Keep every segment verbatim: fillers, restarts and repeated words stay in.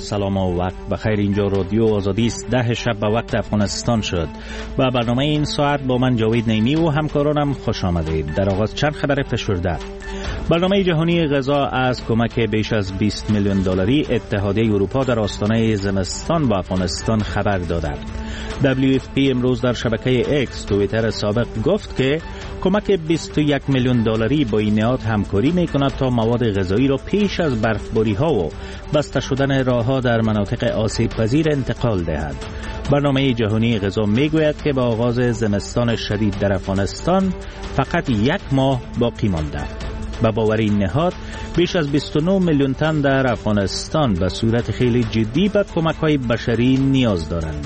سلام و وقت بخیر. اینجا رادیو آزادی است. ده شب به وقت افغانستان شد و برنامه این ساعت با من جاوید نیمی و همکارانم خوش آمدید. در آغاز چند خبر فشرده. برنامه جهانی غذا از کمک بیش از بیست میلیون دلاری اتحادیه اروپا در آستانه زمستان با افغانستان خبر داده. دبلیو اف پی امروز در شبکه اکس توییتر سابق گفت که کمک بیست و یک میلیون دلاری با این نهاد همکاری میکند تا مواد غذایی را پیش از برفباری ها و بسته شدن راه ها در مناطق آسیب پذیر انتقال دهد. برنامه جهانی غذا میگوید که با آغاز زمستان شدید در افغانستان فقط یک ماه باقی مانده. با باور این نهاد بیش از بیست و نه میلیون تن در افغانستان به صورت خیلی جدی به کمک‌های بشری نیاز دارند.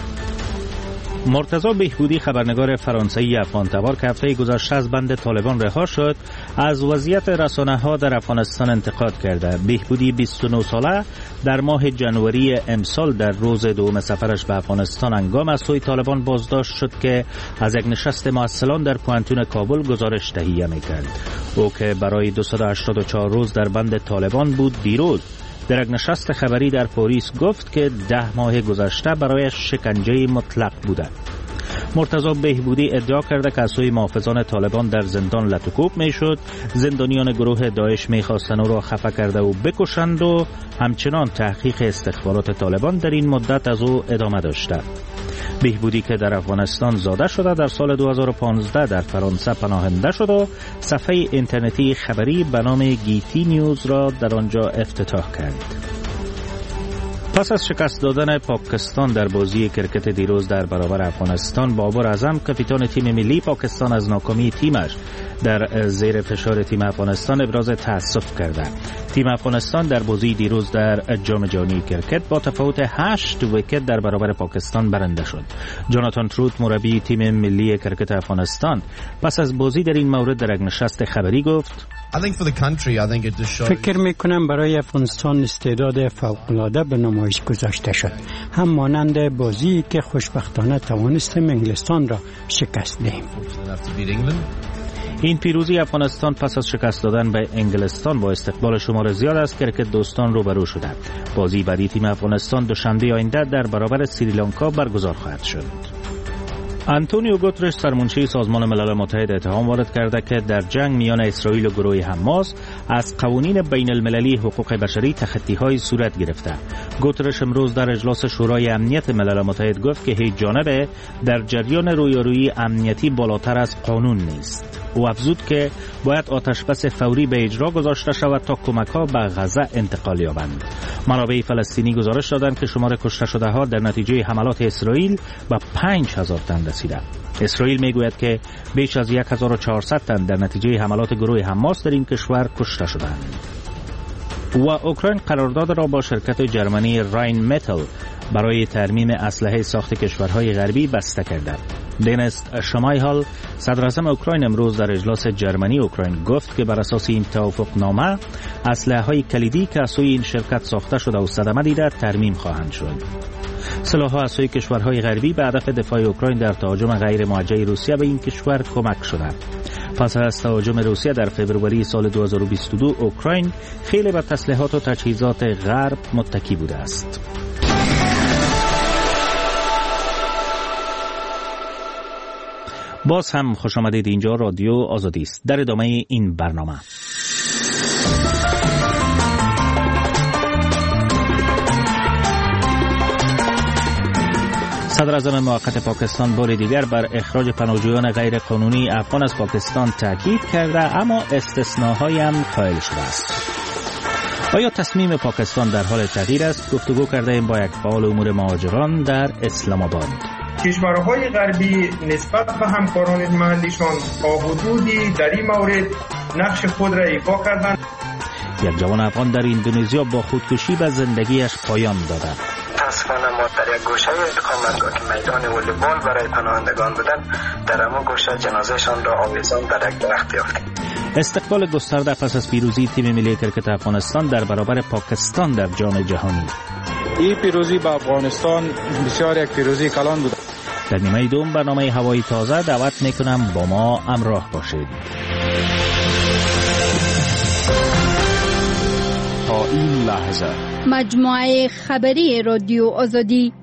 مرتضی بهبودی خبرنگار فرانسوی افغان تبار که هفته گذشته از بند طالبان رها شد از وضعیت رسانه‌ها در افغانستان انتقاد کرده. بهبودی بیست و نه ساله در ماه جنوری امسال در روز دوم سفرش به افغانستان هنگام از سوی طالبان بازداشت شد که از یک نشست معسلان در پوانتون کابل گزارش تهیه می‌کرد. او که برای دویست و هشتاد و چهار روز در بند طالبان بود، دیروز در یک نشست خبری در پاریس گفت که ده ماه گذشته برایش شکنجه مطلق بوده. مرتضی بهبودی ادعا کرده که از سوی محافظان طالبان در زندان لطوکوب میشد، زندانیان گروه داعش میخواستن او را خفه کرده و بکشند و همچنان تحقیق استخبارات طالبان در این مدت از او ادامه داشته. بهبودی که در افغانستان زاده شده در سال دو هزار و پانزده در فرانسه پناهنده شد و صفحه اینترنتی خبری به نام گیتی نیوز را در آنجا افتتاح کرد. پس از شکست دادن پاکستان در بازی کرکت دیروز در برابر افغانستان، بابر اعظم کاپیتان تیم ملی پاکستان از ناکامی تیمش در زیر فشار تیم افغانستان ابراز تأسف کرده. تیم افغانستان در بازی دیروز در جام جهانی کرکت با تفاوت هشت ویکت در برابر پاکستان برنده شد. جاناتان تروت مربی تیم ملی کرکت افغانستان پس از بازی در این مورد در یک نشست خبری گفت: فکر میکنم برای افغانستان استعداد فوق‌العاده به نمایش گذاشته شد، هم مانند بازی که خوشبختانه توانستیم انگلستان را شکست دهیم. این پیروزی افغانستان پس از شکست دادن به انگلستان با استقبال شمار زیاد از کرکت دوستان روبرو شده. بازی بعدی تیم افغانستان دوشنبه آینده در برابر سریلانکا برگزار خواهد شد. آنتونیو گوترش سرمنشی سازمان ملل متحد اتهام وارد کرده که در جنگ میان اسرائیل و گروه حماس از قوانین بین المللی حقوق بشری تخطی‌های صورت گرفته. گوترش امروز در اجلاس شورای امنیت ملل متحد گفت که هیچ جانبه در جریان رویارویی امنیتی بالاتر از قانون نیست. او افزود که باید آتشبس فوری به اجرا گذاشته شود تا کمک‌ها به غزه انتقال یابند. منابع فلسطینی گزارش دادند که شمار کشته شده‌ها در نتیجه حملات اسرائیل به پنج هزار تن رسیده. اسرائیل میگوید که بیش از یک هزار و چهارصد تن در نتیجه حملات گروه حماس در این کشور کشته شدند. و اوکراین قرارداد را با شرکت جرمنی راین متل برای ترمیم اسلحه ساخت کشورهای غربی بسته کرده. دنیس شمایهال صدر اعظم اوکراین امروز در اجلاس جرمنی اوکراین گفت که بر اساس این توافقنامه اسلحه‌های کلیدی که از سوی این شرکت ساخته شده و صدمه دیده ترمیم خواهند شد. سلاح‌ها از سوی کشورهای غربی به هدف دفاع اوکراین در تهاجم غیر موجه روسیه به این کشور کمک شده. پس از تهاجم روسیه در فوریه سال دو هزار و بیست و دو اوکراین خیلی به تسلیحات و تجهیزات غرب متکی بوده است. باز هم خوش آمدید. اینجا رادیو آزادی است. در ادامه این برنامه صدر اعظم موقت پاکستان بار دیگر بر اخراج پناهجویان غیر قانونی افغان از پاکستان تاکید کرده، اما استثناهایی هم قائل شده است. آیا تصمیم پاکستان در حال تغییر است؟ گفتگو کرده ایم با یک فعال امور مهاجران در اسلام آباد. کشورهای غربی نسبت به همکاران محلیشان تا حدودی در این مورد نقش خود را ایفا کردند. یک جوان افغان در اندونزیا با خودکشی به زندگیش پایان داده. متاسفانه ما در یک گوشه اقامت که میدان والیبال برای پناهندگان بودن، در اما گوشه جنازهشان را آویزان در یک درخت یافتیم. استقبال گسترده پس از پیروزی تیم ملی کرکت افغانستان در برابر پاکستان در جام جهانی. این پیروزی با افغانستان بسیار یک پیروزی کلان بود. در نیمه دوم برنامه هوایی تازه دعوت میکنم با ما همراه باشید. تا این لحظه مجموعه خبری رادیو آزادی.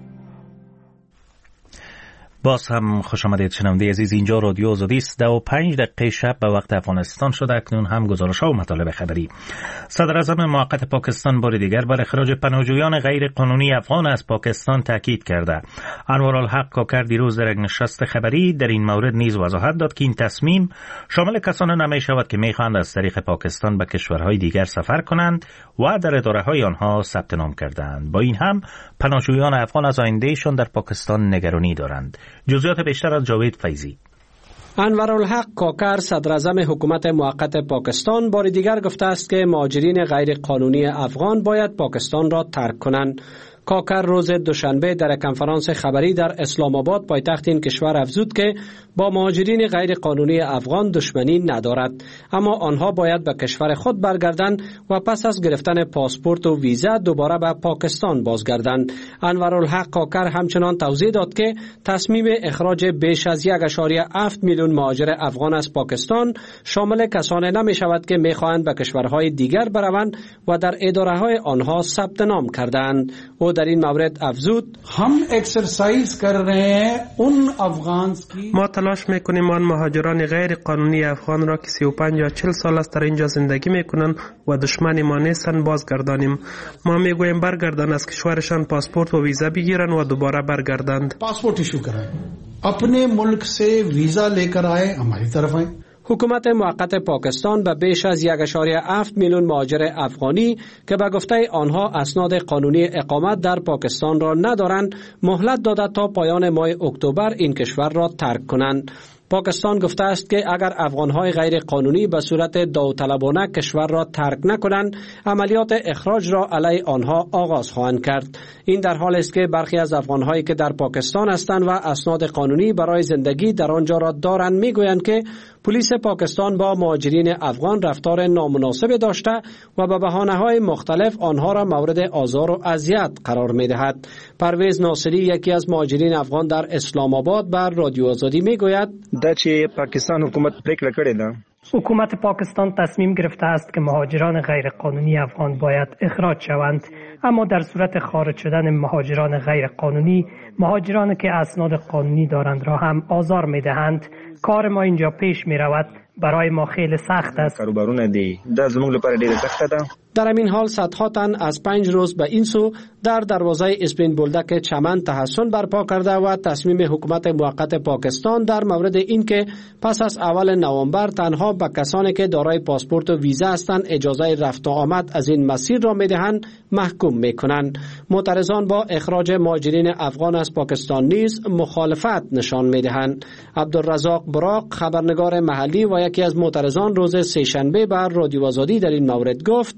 باز هم خوش آمدید شنونده عزیز، اینجا رادیو آزادی است. ده و پنج دقیقه شب به وقت افغانستان شده. اکنون هم گزارش ها و مطالب خبری. صدر اعظم موقت پاکستان بار دیگر بر اخراج پناهجویان غیر قانونی افغان از پاکستان تاکید کرده. انوارالحق کاکر دیروز در یک نشست خبری در این مورد نیز وضاحت داد که این تصمیم شامل کسانی نمی شود که می خواهند از طریق پاکستان به کشورهای دیگر سفر کنند و در اداره های آنها ثبت نام کردند. با این هم پناهجویان افغان از آیندهشان در پاکستان نگرانی دارند. جزئیات بیشتر از جاوید فیضی. انوارالحق کاکر صدر اعظم حکومت موقت پاکستان بار دیگر گفته است که مهاجرین غیر قانونی افغان باید پاکستان را ترک کنند. کاکر روز دوشنبه در کنفرانس خبری در اسلام آباد پایتخت این کشور افزود که با مهاجرین غیر قانونی افغان دشمنی ندارد، اما آنها باید به کشور خود برگردند و پس از گرفتن پاسپورت و ویزا دوباره به پاکستان بازگردند. انوارالحق کاکر همچنان توضیح داد که تصمیم اخراج بیش از یک ممیز هفت میلیون مهاجر افغان از پاکستان شامل کسانی نمی شود که می خواهند به کشورهای دیگر بروند و در اداره های آنها ثبت نام کردند. او در این مورد افزود: هم اکسرسایز کر رہے ہیں اون افغان کی ما تلاش میکنیم آن مهاجران غیر قانونی افغان را که سی و پنج یا چهل سال است در اینجا زندگی میکنند و دشمن ما نیستند بازگردانیم. ما میگوییم برگردان، از کشورشان پاسپورت و ویزا بگیرن و دوباره برگردند. پاسپورت ایشو کرائیں، اپنے ملک سے ویزا لے کر آئے، ہماری طرف آئیں. حکومت موقت پاکستان به بیش از یک ممیز هفت میلیون مهاجر افغانی که به گفته آنها اسناد قانونی اقامت در پاکستان را ندارند مهلت داده تا پایان ماه اکتبر این کشور را ترک کنند. پاکستان گفته است که اگر افغانهای غیر قانونی به صورت داوطلبانه کشور را ترک نکنند، عملیات اخراج را علیه آنها آغاز خواهند کرد. این در حالی است که برخی از افغانهایی که در پاکستان هستند و اسناد قانونی برای زندگی در آنجا را دارند میگویند که پلیس پاکستان با مهاجرین افغان رفتار نامناسب داشته و به بهانه‌های مختلف آنها را مورد آزار و اذیت قرار می‌دهد. پرویز ناصری، یکی از مهاجرین افغان در اسلام آباد، بر رادیو آزادی میگوید: دا چې پاکستان حکومت پریکړه کړې ده، حکومت پاکستان تصمیم گرفته است که مهاجران غیر قانونی افغان باید اخراج شوند، اما در صورت خارج شدن مهاجران غیر قانونی، مهاجرانی که اسناد قانونی دارند را هم آزار می‌دهند. کار ما اینجا پیش می رود برای ما خیلی سخت است. کاروبارونه دی دا زموږ لپاره ډیره سخته ده. در همین حال صدها تن از پنج روز به این سو در دروازه اسپین بولدک چمن تحصن برپا کرده و تصمیم حکومت موقت پاکستان در مورد این که پس از اول نوامبر تنها به کسانی که دارای پاسپورت و ویزا هستند اجازه رفت و آمد از این مسیر را میدهند محکوم میکنند. معترضان با اخراج مهاجرین افغان از پاکستان نیز مخالفت نشان میدهند. عبدالرزاق براق، خبرنگار محلی و یکی از معترضان، روز سه‌شنبه بر رادیو آزادی در این مورد گفت: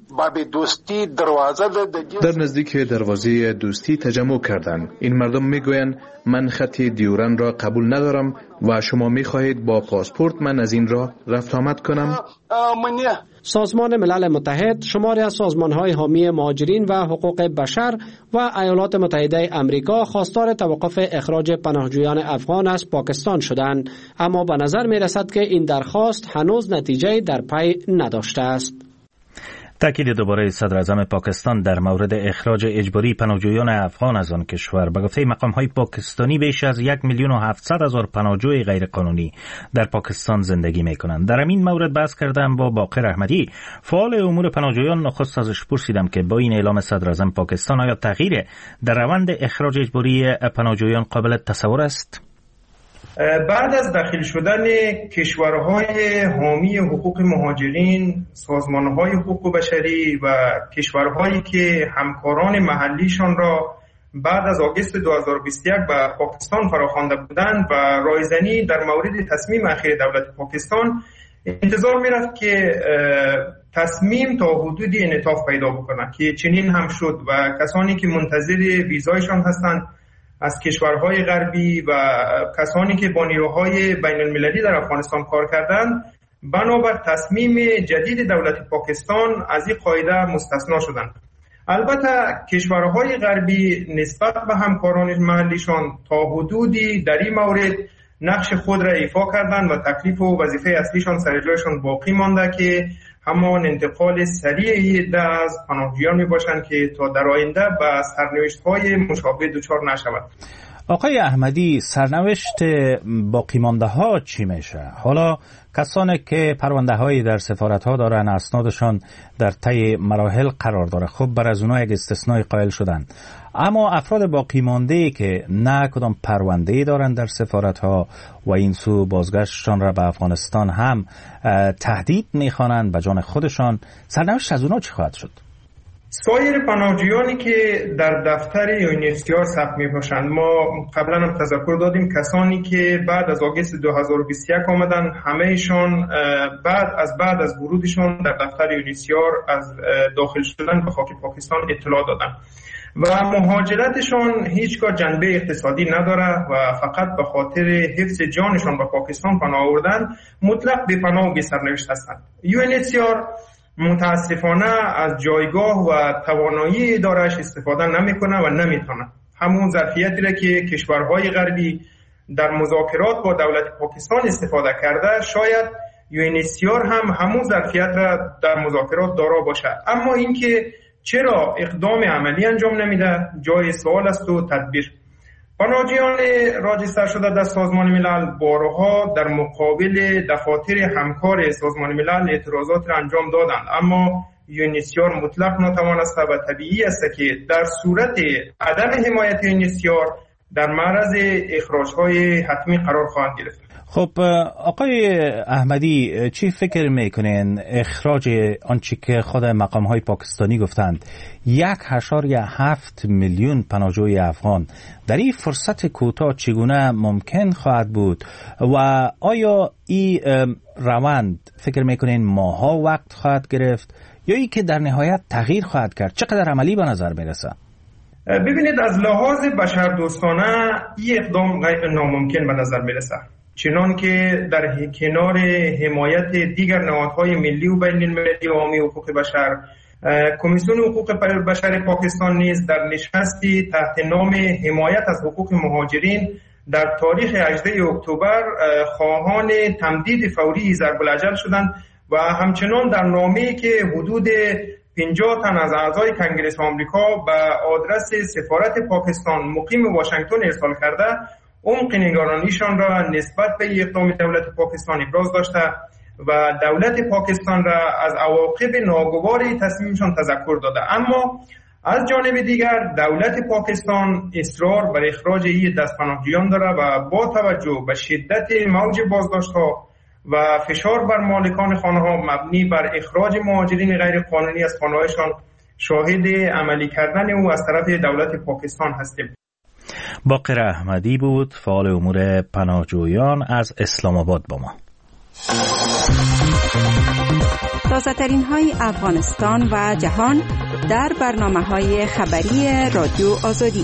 در نزدیک دروازه دوستی تجمع کردند. این مردم میگویند من خط دیورن را قبول ندارم و شما میخواهید با پاسپورت من از این راه رفت آمد کنم؟ سازمان ملل متحد، شماری از سازمان‌های حامی مهاجرین و حقوق بشر و ایالات متحده آمریکا خواستار توقف اخراج پناهجویان افغان از پاکستان شدند، اما به نظر می‌رسد که این درخواست هنوز نتیجه در پی نداشته است. تاکید دوباره صدر اعظم پاکستان در مورد اخراج اجباری پناهجویان افغان از آن کشور. به گفته مقام‌های پاکستانی بیش از یک میلیون و هفتصد هزار پناهجوی غیرقانونی در پاکستان زندگی می‌کنند. در این مورد بحث کردم با باقر احمدی، فعال امور پناهجویان. نخست ازش پرسیدم که با این اعلام صدر اعظم پاکستان آیا تغییر در روند اخراج اجباری پناهجویان قابل تصور است؟ بعد از داخل شدن کشورهای حامی حقوق مهاجرین، سازمانهای حقوق بشری و کشورهایی که همکاران محلیشان را بعد از آگوست دو هزار و بیست و یک به پاکستان فراخوانده بودند و رایزنی در مورد تصمیم اخیر دولت پاکستان، انتظار می‌رفت که تصمیم تا حدودی انعطاف پیدا بکنه که چنین هم شد و کسانی که منتظر ویزایشان هستند از کشورهای غربی و کسانی که با نیروهای بین المللی در افغانستان کار کردند بنابر تصمیم جدید دولت پاکستان از این قاعده مستثنا شدند. البته کشورهای غربی نسبت به همکاران محلیشان تا حدودی در این مورد نقش خود را ایفا کردند و تکلیف و وظیفه اصلیشان سر جایشان باقی مانده که همان انتقال سریع عده از پناهجویان می باشند که تا در آینده به سرنوشت‌های مشابه دچار نشوند. آقای احمدی، سرنوشت باقی مانده ها چی میشه؟ حالا کسانی که پرونده هایی در سفارت ها دارن اسنادشان در طی مراحل قرار داره، خب بر از اونها یک استثنای قائل شدن، اما افراد باقی مانده که نه کدام پرونده دارن در سفارت ها و این سو بازگشتشان را به افغانستان هم تهدید میخوانند به جان خودشان، سرنوشت از اونها چی خواهد شد؟ سایر پناهجویانی که در دفتر یونیسیار ثبت می‌باشند، ما قبلا هم تذکر دادیم کسانی که بعد از آگوست دو هزار و بیست و یک آمدن، همه‌شان بعد از بعد از ورودشان در دفتر یونیسیار از داخل شدن به خاک پاکستان اطلاع دادند و مهاجرتشان هیچگاه جنبه اقتصادی نداره و فقط به خاطر حفظ جانشان به پاکستان پناه آوردن مطلق به پناه و به سرنوشت هستند. یونیسیار متاسفانه از جایگاه و توانایی ادارهش استفاده نمیکنه و نمیتونه همون ظرفیتی را که کشورهای غربی در مذاکرات با دولت پاکستان استفاده کرده، شاید یونیسیار هم همون ظرفیت را در مذاکرات دارا باشه، اما اینکه چرا اقدام عملی انجام نمیده جای سوال است و تدبیر. پناهجویان راجستر شده در سازمان ملل بارها در مقابل دفاتر همکار سازمان ملل اعتراضات را انجام دادند، اما یونیسیار مطلق ناتوان است و طبیعی است که در صورت عدم حمایت یونیسیار در معرض اخراج‌های حتمی قرار خواهند گرفت. خب آقای احمدی، چی فکر میکنین اخراج آنچه که خود مقام‌های پاکستانی گفتند یک اشاریه هفت میلیون پناهجوی افغان در این فرصت کوتاه چگونه ممکن خواهد بود و آیا این روند فکر میکنین ماها وقت خواهد گرفت یا ای که در نهایت تغییر خواهد کرد؟ چقدر عملی به نظر میرسه؟ ببینید، از لحاظ بشردوستانه این اقدام ناممکن به نظر میرسه، چنان که در کنار حمایت دیگر نهادهای ملی و بین المللی عامی حقوق بشر، کمیسیون حقوق بشر پاکستان نیز در نشستی تحت نام حمایت از حقوق مهاجرین در تاریخ هجدهم اکتبر خواهان تمدید فوری ضرب الاجل شدند و همچنان در نامه‌ای که حدود پنجاه تن از اعضای کنگره آمریکا به آدرس سفارت پاکستان مقیم واشنگتن ارسال کرده، عمق نگرانیشان را نسبت به اقدام دولت پاکستان ابراز داشته و دولت پاکستان را از عواقب ناگوار تصمیمشان تذکر داده. اما از جانب دیگر دولت پاکستان اصرار بر اخراج این دست پناهجویان داره و با توجه به شدت موج بازداشت‌ها و فشار بر مالکان خانه‌ها مبنی بر اخراج مهاجرین غیر قانونی از خانه‌هایشان شاهد عملی کردن او از طرف دولت پاکستان هستیم. باقر احمدی بود، فعال امور پناهجویان از اسلام آباد با ما. تازه‌ترین های افغانستان و جهان در برنامه‌های خبری رادیو آزادی.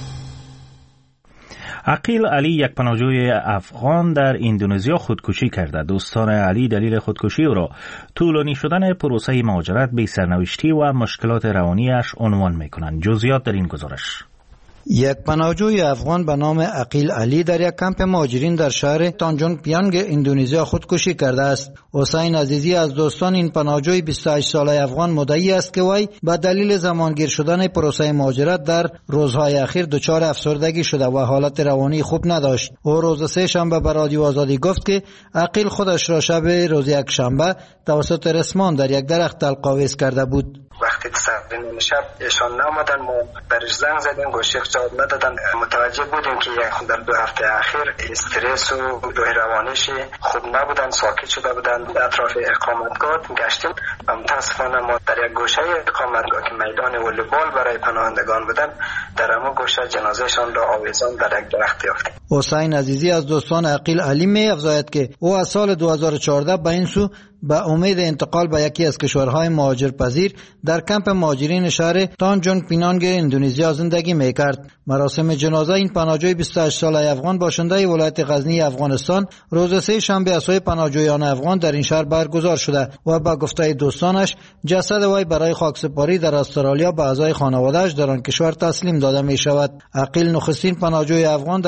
عقیل علی، یک پناهجوی افغان در اندونزیا خودکشی کرده. دوستان علی دلیل خودکشی او را طولانی شدن پروسه مهاجرت، بی سرنوشتی و مشکلات روانیش عنوان می‌کنند. جزئیات در این گزارش. یک پناهجوی افغان به نام عقیل علی در یک کمپ مهاجرین در شهر تانجونگ پیانگ اندونزیا خودکشی کرده است. حسین عزیزی از دوستان این پناهجوی بیست و هشت ساله افغان مدعی است که وی به دلیل زمانگیر شدن پروسه مهاجرت در روزهای اخیر دچار افسردگی شده و حالت روانی خوب نداشت. او روز سه شنبه به رادیو آزادی گفت که عقیل خودش را شب روز یک شنبه توسط رسمان در یک درخت تلقاویز کرده بود. وقتی ساعت نیم شب ایشان نامدن، ما برش زنگ زدیم، گوشیخ جواب ندادن. متوجه بودیم که یک در دو هفته اخیر استرس و روح روانیش خوب نبودن، ساکت شده بودن. اطراف اقامتگاه گشتیم و متاسفانه ما در یک گوشه اقامتگاه که میدان والیبال برای پناهندگان بودن، در همون گوشه جنازهشان را آویزان در یک درخت یافتیم. حسین عزیزی از دوستان عقیل علی می افزاید که او از سال دو هزار و چهارده به این سو به امید انتقال به یکی از کشورهای مهاجرپذیر در کمپ مهاجرین شهر تانجونگ پینانگ اندونزیا زندگی میکرد. مراسم جنازه این پناهجوی بیست و هشت ساله افغان باشنده ولایت غزنی افغانستان روز سه شنبه از سوی پناهجویان افغان در این شهر برگزار شده و با گفته دوستانش جسد وی برای خاکسپاری در استرالیا به اعضای خانواده‌اش در آن کشور تسلیم داده می شود. عقیل نخستین پناهجوی افغان در اندونزیا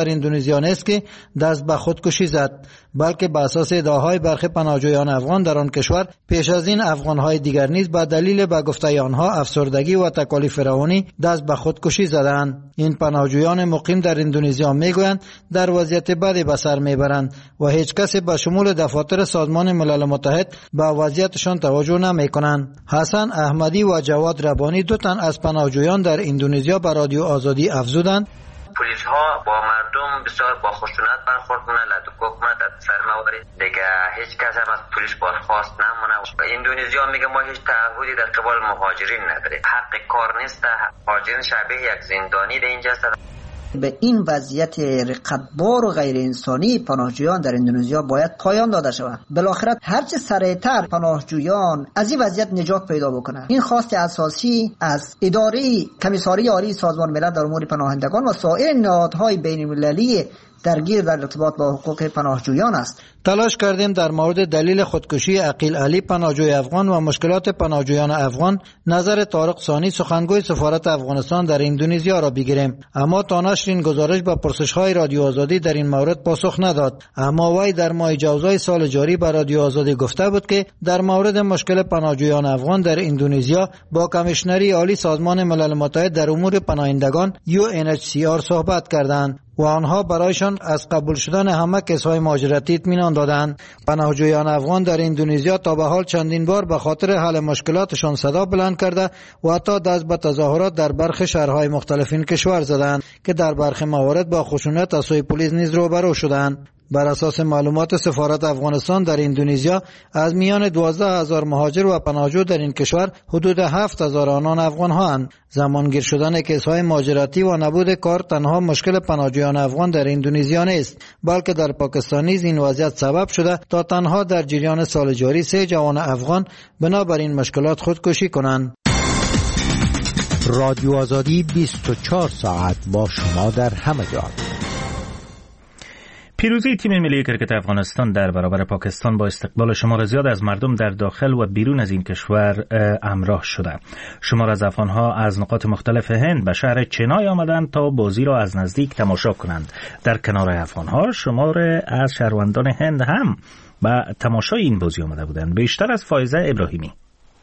اندونزیا نیست که دست به خودکشی زد، بلکه به اساس ادعاهای برخی پناهجویان افغان در آن کشور پیش از این افغانهای دیگر نیز به دلیل به گفته آنها افسردگی و تکالیف روانی دست به خودکشی زدند. این پناهجویان مقیم در اندونزیا میگویند در وضعیت بدی به سر میبرند و هیچ کسی به شمول دفاتر سازمان ملل متحد به وضعیتشان توجه نمیکنند. حسن احمدی و جواد ربانی دو تن از پناهجویان در اندونزیا به رادیو آزادی افزودند پلیس ها با مردم بسیار با خشونت برخورد کنند، لدوکوک کنند، سرموارد دیگه هیچ کس هم از پلیس بازخواست نمونه. اندونزیا میگه ما هیچ تعهدی در قبال مهاجرین نداره، حق کار نیست، مهاجرین شبیه یک زندانی در اینجا هستند. به این وضعیت رقتبار و غیر انسانی پناهجویان در اندونزیا باید پایان داده شود. بالاخره هرچه سریعتر پناهجویان از این وضعیت نجات پیدا بکنند. این خواست اساسی از اداره کمیساری عالی سازمان ملل در امور پناهندگان و سایر نهادهای بین المللی درگیر در ارتباط با حقوق پناهجویان است. تلاش کردیم در مورد دلیل خودکشی عقیل علی پناهجوی افغان و مشکلات پناهجویان افغان نظر طارق ثانی سخنگوی سفارت افغانستان در اندونزیا را بگیریم، اما تا نشر این گزارش به پرسش‌های رادیو آزادی در این مورد پاسخ نداد. اما وی در ماه جوزای سال جاری به رادیو آزادی گفته بود که در مورد مشکل پناهجویان افغان در اندونزیا با کمیشنری عالی سازمان ملل متحد در امور پناهندگان یو ان اچ سی آر صحبت کردند و آنها برایشان از قبول شدن همه کیس‌های مهاجرتی اطمینان دادند. پناهجویان افغان در اندونزیا تا به حال چندین بار به خاطر حل مشکلاتشان صدا بلند کرده و حتی دست به تظاهرات در برخی شهرهای مختلف این کشور زدند که در برخی موارد با خشونت از سوی پلیس نیز روبرو شدند. بر اساس معلومات سفارت افغانستان در اندونزیا از میان دوازده هزار مهاجر و پناهجو در این کشور حدود هفت هزار آنان افغان هستند. زمانگیر شدن کیس‌های مهاجرتی و نبود کار تنها مشکل پناهجویان افغان در اندونزیا نیست، بلکه در پاکستان نیز این وضعیت سبب شده تا تنها در جریان سال جاری سه جوان افغان بنابراین مشکلات خودکشی کنند. رادیو آزادی بیست و چهار ساعت با شما در همه جا. پیروزی تیم ملی کرکت افغانستان در برابر پاکستان با استقبال شمار زیاد از مردم در داخل و بیرون از این کشور همراه شده. شمار از افغانها از نقاط مختلف هند به شهر چنای آمدند تا بازی را از نزدیک تماشا کنند. در کنار افغانها شمار از شهروندان هند هم به تماشای این بازی آمده بودند. بیشتر از فایزه ابراهیمی.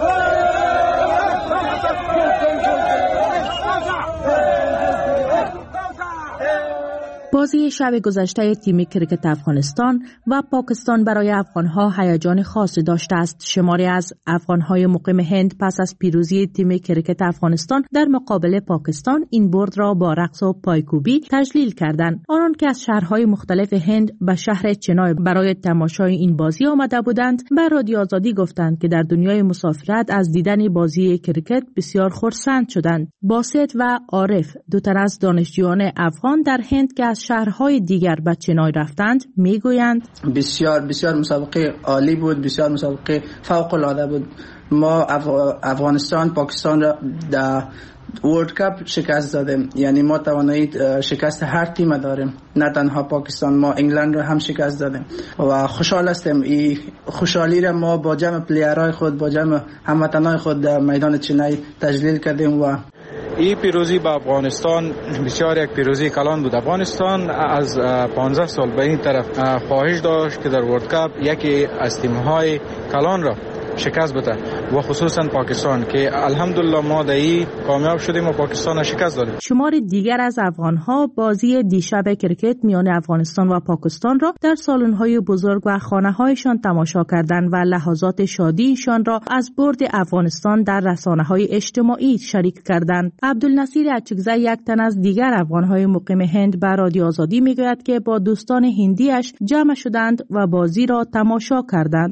بازی شب گذشته تیم کرکت افغانستان و پاکستان برای افغانها هیجان خاصی داشته است. شماری از افغانهای مقیم هند پس از پیروزی تیم کرکت افغانستان در مقابل پاکستان این برد را با رقص و پایکوبی تجلیل کردند. آنان که از شهرهای مختلف هند به شهر چنای برای تماشای این بازی آمده بودند به رادیو آزادی گفتند که در دنیای مسافرت از دیدن بازی کرکت بسیار خرسند شدند. باسط و عارف دو تن از دانشجویان افغان در هند که از شهرهای دیگر به چنای رفتند میگویند بسیار بسیار مسابقه عالی بود، بسیار مسابقه فوق العاده بود. ما افغانستان پاکستان را در ورلد کپ شکست دادیم، یعنی ما توانایی شکست هر تیم داریم، نه تنها پاکستان، ما انگلند را هم شکست دادیم و خوشحال هستیم. این خوشحالی را ما با جمع پلیرهای خود، با جمع هموطنان خود در میدان چنای تجلیل کردیم و این پیروزی با افغانستان بسیار یک پیروزی کلان بود. افغانستان از پانزده سال به این طرف خواهش داشت که در ورلد کپ یکی از تیم‌های کلان را شکست بده و خصوصا پاکستان که الحمدلله ما در این کامیاب شدیم و پاکستان را شکست دادیم. شمار دیگر از افغانها بازی دیشب کرکت میان افغانستان و پاکستان را در سالن‌های بزرگ و خانه‌هایشان تماشا کردند و لحظات شادیشان را از برد افغانستان در رسانه‌های اجتماعی شریک کردند. عبدالنصیر اچکزی یک تن از دیگر افغان‌های مقیم هند به رادیو آزادی میگوید که با دوستان هندیش جمع شدند و بازی را تماشا کردند.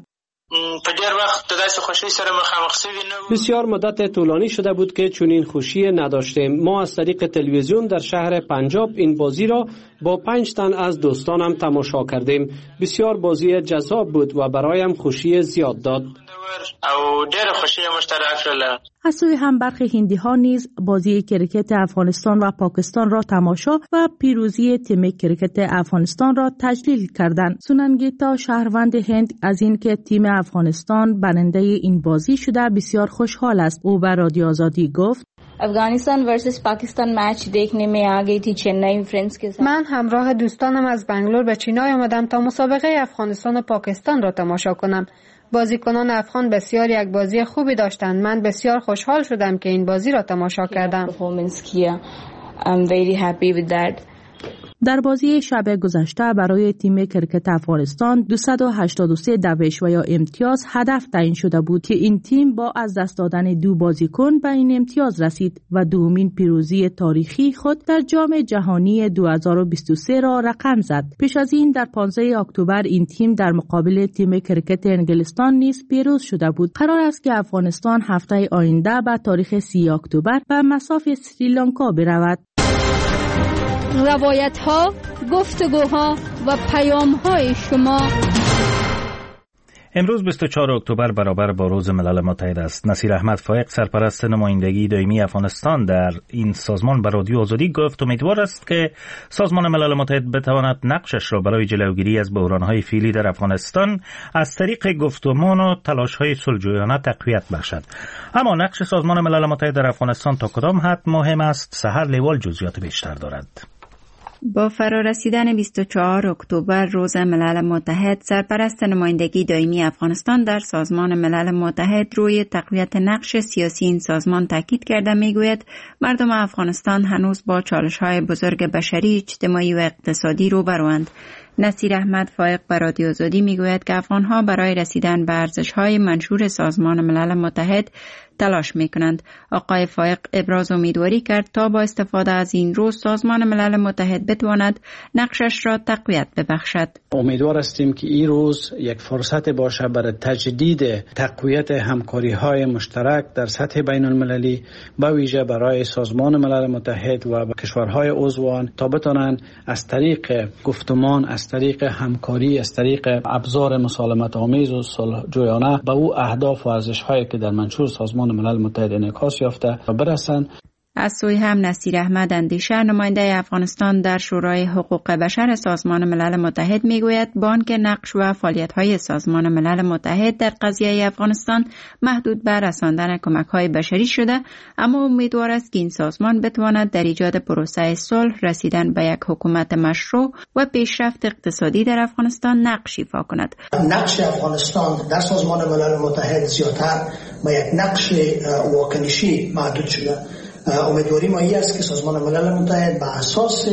بسیار مدت طولانی شده بود که چنین خوشی نداشتیم. ما از طریق تلویزیون در شهر پنجاب این بازی را با پنج تن از دوستانم تماشا کردیم. بسیار بازی جذاب بود و برایم خوشی زیاد داد. از سوی هم برخی هندی ها نیز بازی کرکت افغانستان و پاکستان را تماشا و پیروزی تیم کرکت افغانستان را تجلیل کردند. سوننگیتا شهروند هند از اینکه تیم افغانستان برنده این بازی شده بسیار خوشحال است. او به رادیو آزادی گفت अफगानिस्तान वर्सेस पाकिस्तान मैच देखने में आ गई थी चेन्नई फ्रेंड्स के साथ. من همراه دوستانم از بنگلور به چینای آمدم تا مسابقه افغانستان و پاکستان را تماشا کنم. بازیکنان افغان بسیار یک بازی خوبی داشتند. من بسیار خوشحال شدم که این بازی را تماشا کردم. I'm very happy with that. در بازی شب گذشته برای تیم کرکت افغانستان دویست و هشتاد و سه دوش و یا امتیاز هدف تعیین شده بود که این تیم با از دست دادن دو بازیکن به این امتیاز رسید و دومین پیروزی تاریخی خود در جام جهانی دو هزار و بیست و سه را رقم زد. پیش از این در پانزده اکتبر این تیم در مقابل تیم کرکت انگلستان نیز پیروز شده بود. قرار است که افغانستان هفته آینده به تاریخ سی اکتبر به مصاف سریلانکا برود. روایت ها، گفتگوها و پیام های شما. امروز بیست و چهارم اکتبر برابر با روز ملل متحد است. نصیر احمد فایق سرپرست نمایندگی دائمی افغانستان در این سازمان به رادیو آزادی گفت امیدوار است که سازمان ملل متحد بتواند نقشش را برای جلوگیری از بحران‌های فعلی در افغانستان از طریق گفتمان و تلاش‌های صلح‌جویانه تقویت بخشد. اما نقش سازمان ملل متحد در افغانستان تا کدام حد مهم است؟ سحر لیوال جزئیات بیشتر دارد. با فرارسیدن بیست و چهارم اکتبر روز ملل متحد، سرپرست نمایندگی دائمی افغانستان در سازمان ملل متحد روی تقویت نقش سیاسی این سازمان تاکید کرده میگوید مردم افغانستان هنوز با چالش‌های بزرگ بشری، اجتماعی و اقتصادی روبروند. نصیر احمد فایق بر رادیو آزادی میگوید که افغان‌ها برای رسیدن به ارزش‌های منشور سازمان ملل متحد تلاش میکنند. آقای فایق ابراز امیدواری کرد تا با استفاده از این روز سازمان ملل متحد بتواند نقشش را تقویت ببخشد. امیدوار هستیم که این روز یک فرصت باشه برای تجدید تقویت همکاری‌های مشترک در سطح بین المللی، به ویژه برای سازمان ملل متحد و کشورهای عضوان، تا بتوانند از طریق گفتمان، از طریق همکاری، از طریق ابزار مسالمت آمیز و صلح جویانه به او اهداف و ارزش‌هایی که در منشور سازمان ملل متحد انعکاس یافته و برسند. از سوی هم نصیر احمد اندیشه، نماینده افغانستان در شورای حقوق بشر سازمان ملل متحد میگوید بانک نقش و فعالیت‌های سازمان ملل متحد در قضیه افغانستان محدود به رساندن کمک‌های بشری شده، اما امیدوار است که این سازمان بتواند در ایجاد پروسه صلح، رسیدن به یک حکومت مشروع و پیشرفت اقتصادی در افغانستان نقش ایفا کند. نقش افغانستان در سازمان ملل متحد زیادتر به یک نقش واکنشی محدود شده. امیدواری ما این است که سازمان ملل متحد به اساس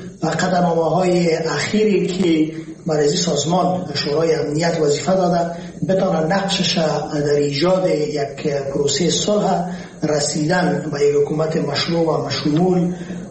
قدم‌های اخیری که برای سازمان شورای امنیت وظیفه داده بتواند نقشش در ایجاد یک پروسه صلح، رسیدن به یک حکومت مشروع و مشمول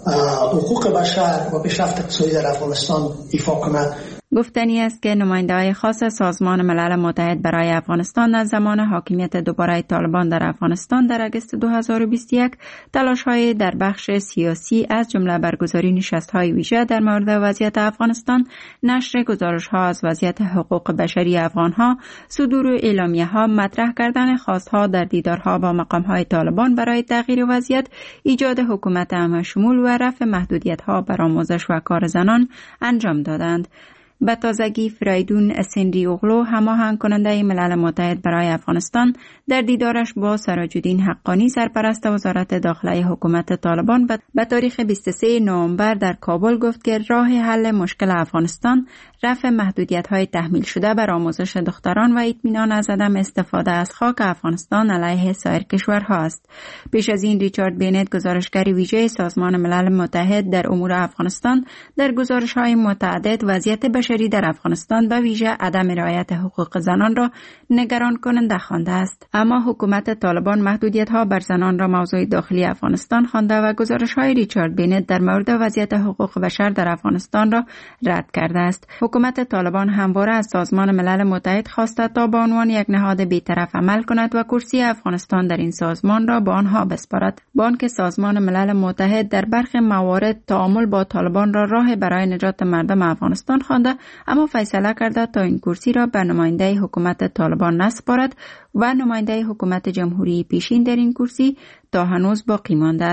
حقوق بشر و پیشرفت اقتصادی در افغانستان ایفا کند. گفتنی است که نماینده‌های خاص سازمان ملل متحد برای افغانستان از زمان حاکمیت دوباره طالبان در افغانستان در اگست دو هزار و بیست و یک تلاش‌های در بخش سیاسی از جمله برگزاری نشست‌های ویژه در مورد وضعیت افغانستان، نشر گزارش‌ها از وضعیت حقوق بشری افغان‌ها، صدور اعلامیه‌ها، مطرح کردن خواست‌ها در دیدارها با مقام‌های طالبان برای تغییر وضعیت، ایجاد حکومت همشمول و رفع محدودیت‌ها بر آموزش و کار زنان انجام دادند. به تازگی فریدون اسندی اوغلو، هماهنگ کننده ملل متحد برای افغانستان، در دیدارش با سراج الدین حقانی، سرپرست وزارت داخله حکومت طالبان، به تاریخ بیست و سوم نوامبر در کابل گفت که راه حل مشکل افغانستان رفع محدودیت‌های تحمیل شده بر آموزش دختران و اطمینان از عدم استفاده از خاک افغانستان علیه سایر کشورها است. پیش از این ریچارد بینت، گزارشگر ویژه سازمان ملل متحد در امور افغانستان، در گزارش‌های متعدد وضعیت بشری در افغانستان به ویژه عدم رعایت حقوق زنان را نگران کننده خوانده است. اما حکومت طالبان محدودیت‌ها بر زنان را موضوع داخلی افغانستان خوانده و گزارش‌های ریچارد بینت در مورد وضعیت حقوق بشر در افغانستان را رد کرده است. حکومت طالبان همواره از سازمان ملل متحد خواسته تا به عنوان یک نهاد بی‌طرف عمل کند و کرسی افغانستان در این سازمان را به آنها بسپارد. بانک سازمان ملل متحد در برخی موارد تعامل با طالبان را راه برای نجات مردم افغانستان خوانده، اما فیصله کرده تا این کرسی را به نماینده حکومت طالبان نسپارد و نماینده حکومت جمهوری پیشین در این کرسی تا هنوز باقی مانده است.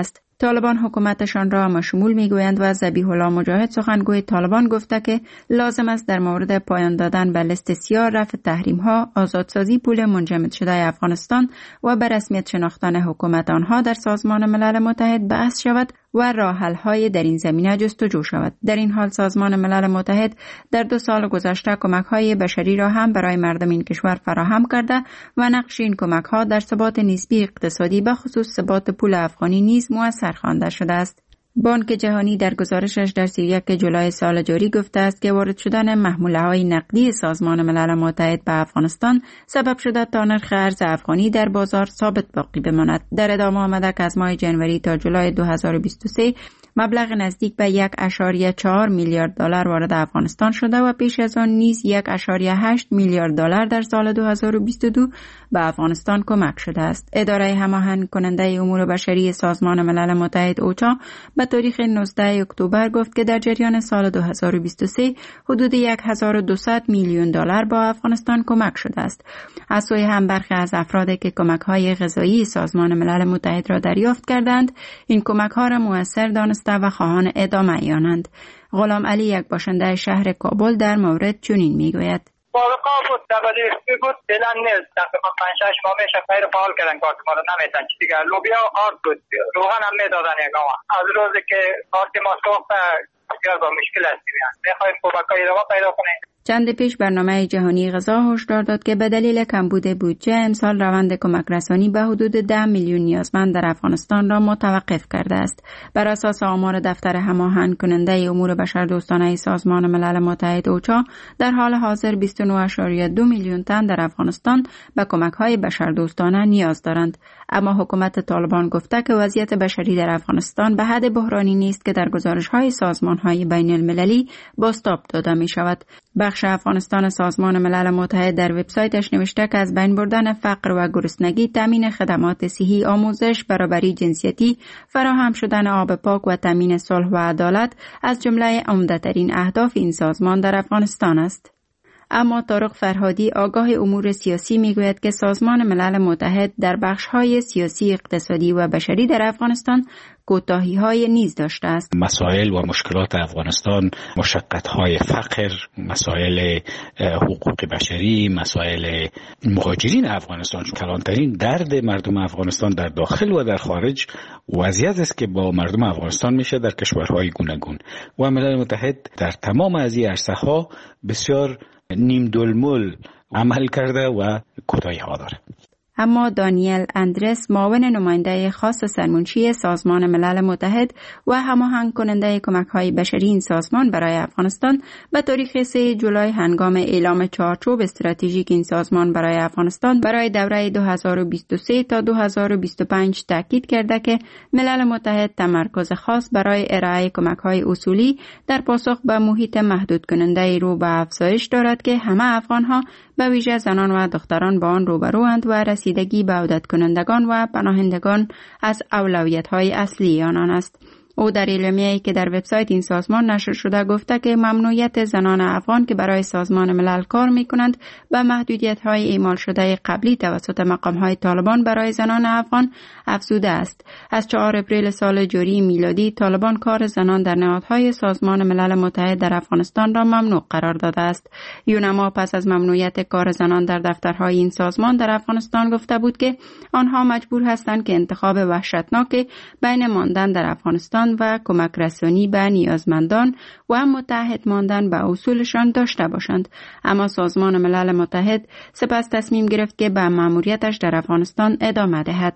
طالبان حکومتشان را مشمول میگویند و ذبیح الله مجاهد سخنگوی طالبان گفته که لازم است در مورد پایان دادن به لیست سیاه، رفع تحریم ها، آزادسازی پول منجمد شده افغانستان و به رسمیت شناختن حکومت آنها در سازمان ملل متحد بحث شود و راه حل های در این زمینه جستجو شود. در این حال سازمان ملل متحد در دو سال گذشته کمک های بشری را هم برای مردم این کشور فراهم کرده و نقش این کمک ها در ثبات نسبی اقتصادی به خصوص ثبات پول افغانی نیز مؤثر خوانده شده است. بانک جهانی در گزارشش در سی و یک جولای سال جاری گفته است که وارد شدن محموله‌های نقدی سازمان ملل متحد به افغانستان سبب شده تا نرخ ارز افغانی در بازار ثابت باقی بماند. در ادامه آمده که از ماه جنوری تا جولای دو هزار و بیست و سه مبلغ نزدیک به یک اشاریه چهار میلیارد دلار وارد افغانستان شده و پیش از آن نیز یک اشاریه هشت میلیارد دلار در سال دو هزار و بیست و دو به افغانستان کمک شده است. اداره هماهنگ کننده امور بشری سازمان ملل متحد اوچا به تاریخ نوزدهم اکتبر گفت که در جریان سال دو هزار و بیست و سه حدود هزار و دویست میلیون دلار با افغانستان کمک شده است. از سوی هم برخی از افرادی که کمک‌های غذایی سازمان ملل متحد را دریافت کردند، این کمک‌ها را مؤثر دانسته و خواهان ادامه آنند. غلام علی، یک باشنده شهر کابل، در مورد چنین میگوید: سابقا بود دبلی بود فعلا نیست. تقریبا پنج شش ماه میشه غیر فعال کردن کارت ما رو نمیتن چی دیگه. لوبیا و آرد بود، روغن هم میدادن یک آقا. از روزی که کارت ما سوخت بسیار با مشکل هستیم. میخوایم کمک‌های رو پیدا کنیم. چند پیش برنامه جهانی غذا هشدار داد که به دلیل کمبود بودجه امسال روند کمک رسانی به حدود ده میلیون نیازمند در افغانستان را متوقف کرده است. بر اساس آمار دفتر هماهنگ کننده امور بشردوستانه سازمان ملل متحد اوچا، در حال حاضر بیست و نه اشاریه دو میلیون تن در افغانستان به کمک‌های بشردوستانه نیاز دارند. اما حکومت طالبان گفته که وضعیت بشری در افغانستان به حد بحرانی نیست که در گزارش‌های سازمان‌های بین‌المللی بازتاب داده می‌شود. بخش افغانستان سازمان ملل متحد در وبسایتش نوشته که از بین بردن فقر و گرسنگی، تامین خدمات صحی، آموزش، برابری جنسیتی، فراهم شدن آب پاک و تامین صلح و عدالت از جمله عمده‌ترین اهداف این سازمان در افغانستان است. اما طارق فرهادی، آگاه امور سیاسی، میگوید که سازمان ملل متحد در بخش‌های سیاسی، اقتصادی و بشری در افغانستان کوتاهی‌های نیز داشته است. مسائل و مشکلات افغانستان، مشقت‌های فقر، مسائل حقوق بشری، مسائل مهاجرین افغانستان، کلانترین درد مردم افغانستان در داخل و در خارج وضعیت است که با مردم افغانستان میشه در کشورهای گوناگون و ملل متحد در تمام از این عرصه‌ها بسیار نیم دلمول عمل کرده و کوتاهی‌ها داره. اما دانیل اندرس، معاون نماینده خاص سرمنشی سازمان ملل متحد و هماهنگ کننده کمک‌های بشری این سازمان برای افغانستان، به تاریخ سوم جولای هنگام اعلام چارچوب استراتژیک این سازمان برای افغانستان برای دوره دو هزار و بیست و سه تا دو هزار و بیست و پنج تاکید کرده که ملل متحد تمرکز خاص برای ارائه کمک‌های اصولی در پاسخ به محیط محدود کننده رو به افزایش دارد که همه افغان‌ها به ویژه زنان و دختران با آن روبروند و رسیدگی به عودت کنندگان و پناهندگان از اولویت‌های اصلی آنان است. او در اعلامیه‌ای که در وبسایت این سازمان نشر شده گفته که ممنوعیت زنان افغان که برای سازمان ملل کار می‌کنند به محدودیت‌های اعمال شده قبلی توسط مقام‌های طالبان برای زنان افغان افزوده است. از چهارم اپریل سال جاری میلادی طالبان کار زنان در نهادهای سازمان ملل متحد در افغانستان را ممنوع قرار داده است. یونما پس از ممنوعیت کار زنان در دفترهای این سازمان در افغانستان گفته بود که آنها مجبور هستند که انتخاب وحشتناک بین ماندن در افغانستان و کمک رسانی به نیازمندان و متحد ماندن به اصولشان داشته باشند. اما سازمان ملل متحد سپس تصمیم گرفت که به مأموریتش در افغانستان ادامه دهد.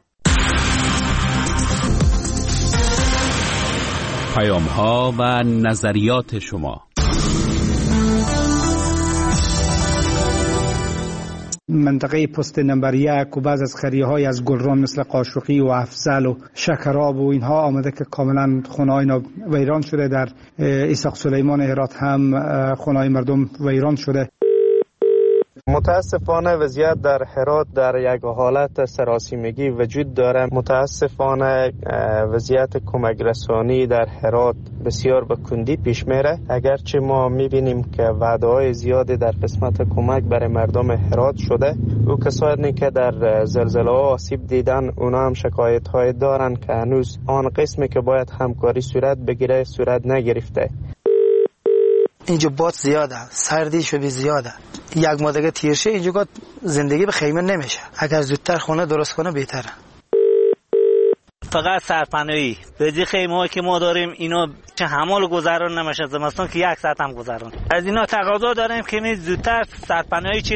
پیام‌ها و نظریات شما. منطقه پست نمبر یک و بعض از خریه های از گلران مثل قاشقی و افضل و شکراب و اینها آمده که کاملا خونه های اینا ویران شده. در اسحاق سلیمان هرات هم خونه های مردم ویران شده. متاسفانه وضعیت در هرات در یک حالت سراسیمگی وجود داره. متاسفانه وضعیت کمک رسانی در هرات بسیار به کندی پیش میره. اگرچه ما میبینیم که وعده های زیادی در قسمت کمک برای مردم هرات شده، او کسانی که در زلزله ها آسیب دیدن اونا هم شکایت های دارن که هنوز آن قسمی که باید همکاری صورت بگیره صورت نگرفته. اینجا باد زیاده، سردی شبی زیاده، یک ماه دیگه تیر شه اینجا زندگی به خیمه نمیشه. اگر زودتر خونه درست کنه بهتره. فقط سرپناهی بدی خیمه که ما داریم اینا چه حمال گذران نمیشه، زمستان که یک ساعت هم گذران. از اینا تقاضا داریم که می زودتر سرپناهی